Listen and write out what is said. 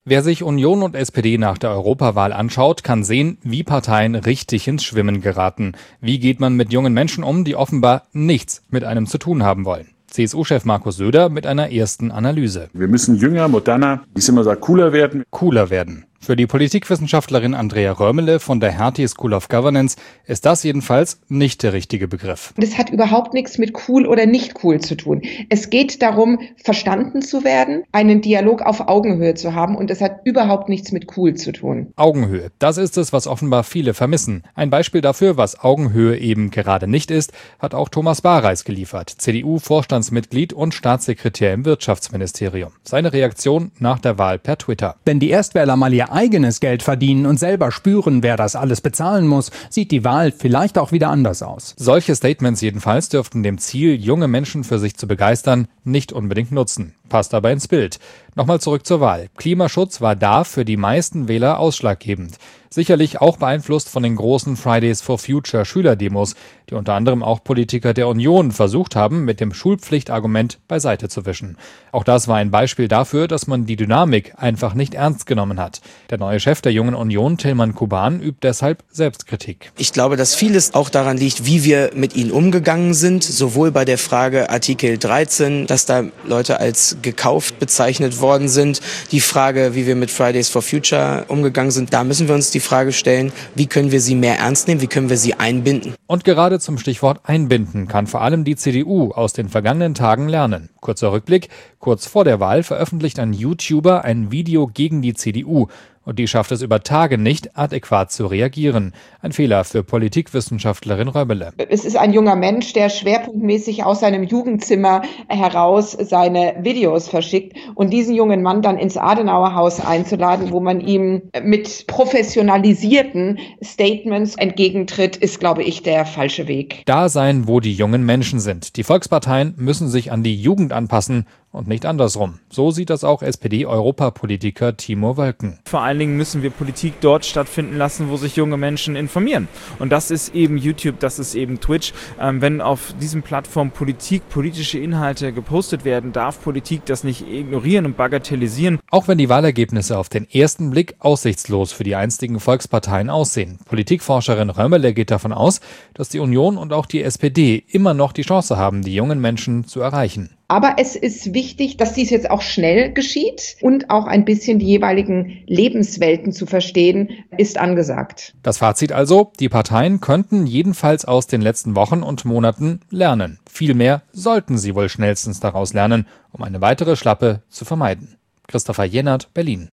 Wer sich Union und SPD nach der Europawahl anschaut, kann sehen, wie Parteien richtig ins Schwimmen geraten. Wie geht man mit jungen Menschen um, die offenbar nichts mit einem zu tun haben wollen? CSU-Chef Markus Söder mit einer ersten Analyse. Wir müssen jünger, moderner, wie es immer sagt, cooler werden. Cooler werden. Für die Politikwissenschaftlerin Andrea Röhrmele von der Hertie School of Governance ist das jedenfalls nicht der richtige Begriff. Das hat überhaupt nichts mit cool oder nicht cool zu tun. Es geht darum, verstanden zu werden, einen Dialog auf Augenhöhe zu haben, und das hat überhaupt nichts mit cool zu tun. Augenhöhe, das ist es, was offenbar viele vermissen. Ein Beispiel dafür, was Augenhöhe eben gerade nicht ist, hat auch Thomas Bareis geliefert, CDU-Vorstandsmitglied und Staatssekretär im Wirtschaftsministerium. Seine Reaktion nach der Wahl per Twitter. Wenn die Erstwähler mal ihr eigenes Geld verdienen und selber spüren, wer das alles bezahlen muss, sieht die Wahl vielleicht auch wieder anders aus. Solche Statements jedenfalls dürften dem Ziel, junge Menschen für sich zu begeistern, nicht unbedingt nutzen. Passt aber ins Bild. Nochmal zurück zur Wahl. Klimaschutz war da für die meisten Wähler ausschlaggebend. Sicherlich auch beeinflusst von den großen Fridays for Future Schülerdemos, die unter anderem auch Politiker der Union versucht haben, mit dem Schulpflichtargument beiseite zu wischen. Auch das war ein Beispiel dafür, dass man die Dynamik einfach nicht ernst genommen hat. Der neue Chef der Jungen Union, Tilman Kuban, übt deshalb Selbstkritik. Ich glaube, dass vieles auch daran liegt, wie wir mit ihnen umgegangen sind, sowohl bei der Frage Artikel 13, dass da Leute als gekauft bezeichnet worden sind, die Frage, wie wir mit Fridays for Future umgegangen sind, da müssen wir uns die Frage stellen, wie können wir sie mehr ernst nehmen, wie können wir sie einbinden. Und gerade zum Stichwort Einbinden kann vor allem die CDU aus den vergangenen Tagen lernen. Kurzer Rückblick: Kurz vor der Wahl veröffentlicht ein YouTuber ein Video gegen die CDU. Und die schafft es über Tage nicht, adäquat zu reagieren. Ein Fehler für Politikwissenschaftlerin Röhrmele. Es ist ein junger Mensch, der schwerpunktmäßig aus seinem Jugendzimmer heraus seine Videos verschickt. Und diesen jungen Mann dann ins Adenauerhaus einzuladen, wo man ihm mit professionalisierten Statements entgegentritt, ist, glaube ich, der falsche Weg. Da sein, wo die jungen Menschen sind. Die Volksparteien müssen sich an die Jugend anpassen und nicht andersrum. So sieht das auch SPD-Europapolitiker Timo Wölken. Vor allen Dingen müssen wir Politik dort stattfinden lassen, wo sich junge Menschen informieren. Und das ist eben YouTube, das ist eben Twitch. Wenn auf diesen Plattformen politische Inhalte gepostet werden, darf Politik das nicht ignorieren und bagatellisieren. Auch wenn die Wahlergebnisse auf den ersten Blick aussichtslos für die einstigen Volksparteien aussehen. Politikforscherin Röhrmele geht davon aus, dass die Union und auch die SPD immer noch die Chance haben, die jungen Menschen zu erreichen. Aber es ist wichtig, dass dies jetzt auch schnell geschieht, und auch ein bisschen die jeweiligen Lebenswelten zu verstehen, ist angesagt. Das Fazit also: Die Parteien könnten jedenfalls aus den letzten Wochen und Monaten lernen. Vielmehr sollten sie wohl schnellstens daraus lernen, um eine weitere Schlappe zu vermeiden. Christopher Jennert, Berlin.